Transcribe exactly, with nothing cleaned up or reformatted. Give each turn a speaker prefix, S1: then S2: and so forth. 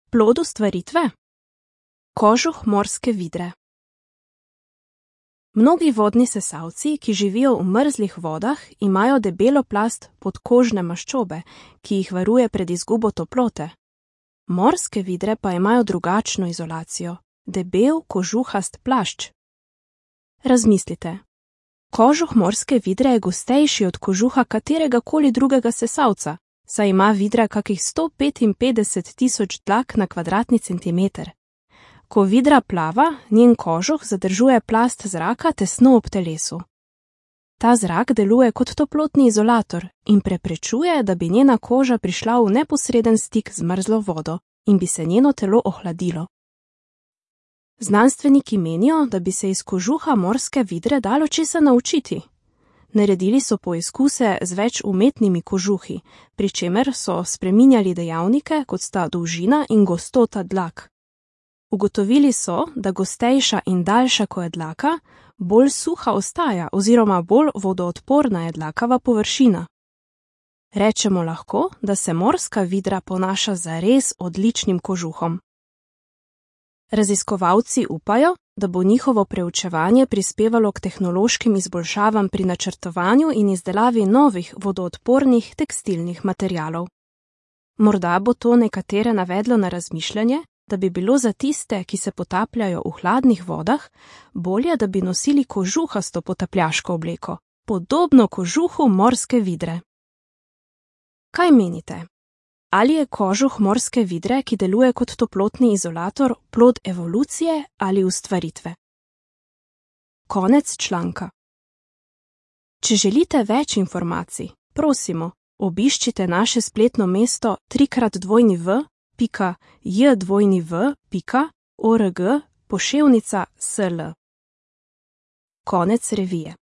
S1: Plod ustvaritve? Kožuh morske vidre. Mnogi vodni sesalci, ki živijo v mrzlih vodah, imajo debelo plast podkožne maščobe, ki jih varuje pred izgubo toplote. Morske vidre pa imajo drugačno izolacijo, debel kožuhast plašč. Razmislite. Kožuh morske vidre je gostejši od kožuha katerega koli drugega sesalca, saj ima vidra kakih sto petinpetdeset tisoč dlak na kvadratni centimeter. Ko vidra plava, njen kožuh zadržuje plast zraka tesno ob telesu. Ta zrak deluje kot toplotni izolator in preprečuje, da bi njena koža prišla v neposreden stik z mrzlo vodo in bi se njeno telo ohladilo. Znanstveniki menijo, da bi se iz kožuha morske vidre dalo česa naučiti. Naredili so poizkuse z več umetnimi kožuhi, pri čemer so spreminjali dejavnike, kot sta dolžina in gostota dlak. Ugotovili so, da gostejša in daljša, ko je dlaka, bolj suha ostaja oziroma bolj vodoodporna je dlakava površina. Rečemo lahko, da se morska vidra ponaša z res odličnim kožuhom. Raziskovalci upajo, da bo njihovo preučevanje prispevalo k tehnološkim izboljšavam pri načrtovanju in izdelavi novih vodoodpornih tekstilnih materialov. Morda bo to nekatere navedlo na razmišljanje, da bi bilo za tiste, ki se potapljajo v hladnih vodah, bolje, da bi nosili kožuhasto potapljaško obleko, podobno kožuhu morske vidre. Kaj menite? Ali je kožuh morske vidre, ki deluje kot toplotni izolator, plod evolucije ali ustvaritve? Konec članka. Če želite več informacij, prosimo, obiščite naše spletno mesto tri krat dvojni v pika j dvojni v pika org poševnica sl. Konec revije.